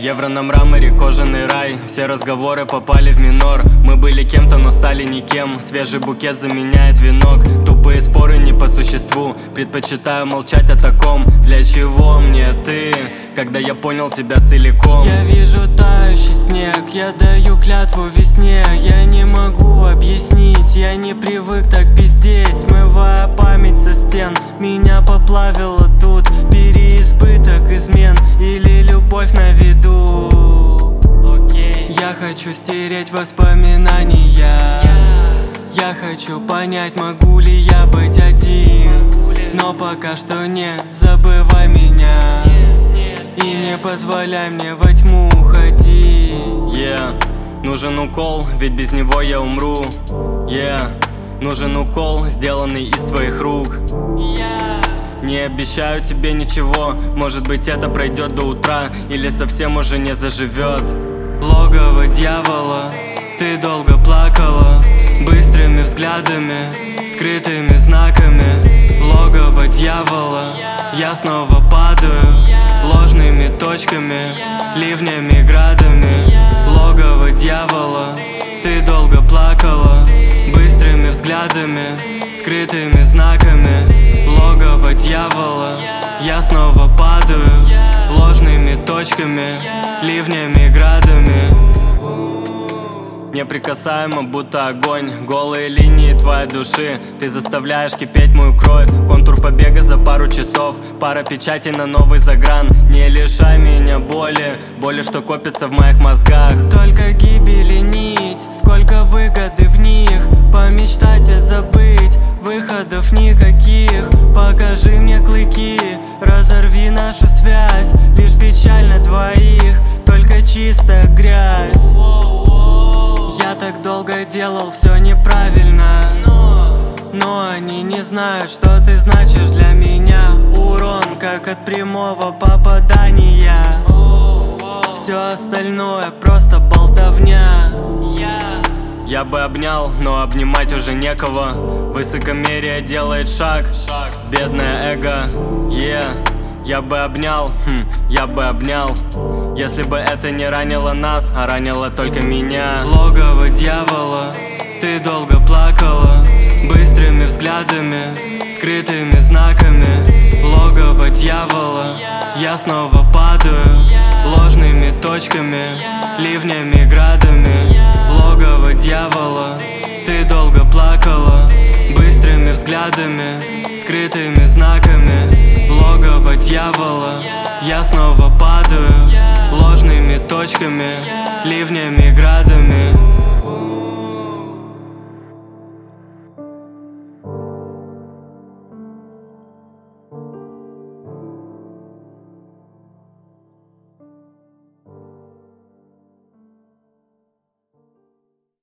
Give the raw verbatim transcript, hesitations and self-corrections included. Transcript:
Евро на мраморе, кожаный рай. Все разговоры попали в минор. Мы были кем-то, но стали никем. Свежий букет заменяет венок. Тупые споры не по существу. Предпочитаю молчать о таком. Для чего мне ты, когда я понял тебя целиком? Я вижу тающий снег, я даю клятву весне. Я не могу объяснить, я не привык так пиздеть. Смывая память со стен, меня поплавило тут. Переизбыток измен или любовь на виду. Я хочу стереть воспоминания. Я хочу понять, могу ли я быть один. Но пока что не забывай меня и не позволяй мне во тьму ходить. Yeah. Нужен укол, ведь без него я умру. Yeah. Нужен укол, сделанный из твоих рук. Не обещаю тебе ничего, может быть это пройдет до утра или совсем уже не заживет. Логово дьявола, ты долго плакала. Быстрыми взглядами, скрытыми знаками. Логово дьявола, я снова падаю. Ложными точками, ливнями, градами. Логово дьявола, ты долго плакала. Быстрыми взглядами, скрытыми знаками. Логово дьявола, я снова падаю. Ложными точками, ливнями, градами. Неприкасаемо, будто огонь. Голые линии твоей души. Ты заставляешь кипеть мою кровь. Контур побега за пару часов. Пара печатей на новый загран. Не лишай меня боли, боли, что копится в моих мозгах. Только гибели нить, сколько выгоды в них. Помечтать и забыть, выходов никаких. Покажи мне клыки, разорви нашу связь. Лишь печаль на двоих, только чистая грязь. Я так долго делал все неправильно, но они не знают, что ты значишь для меня. Урон, как от прямого попадания. Все остальное просто болтовня. Я бы обнял, но обнимать уже некого. Высокомерие делает шаг, бедное эго. Yeah. Я бы обнял, хм, я бы обнял, если бы это не ранило нас, а ранило только меня. Логово дьявола, ты долго плакала. Быстрыми взглядами, скрытыми знаками. Логово дьявола, я снова падаю. Ложными точками, ливнями, градами. Логово дьявола, ты долго плакала. Быстрыми взглядами, скрытыми знаками. Логово дьявола, я снова падаю. Ложными точками, ливнями, градами.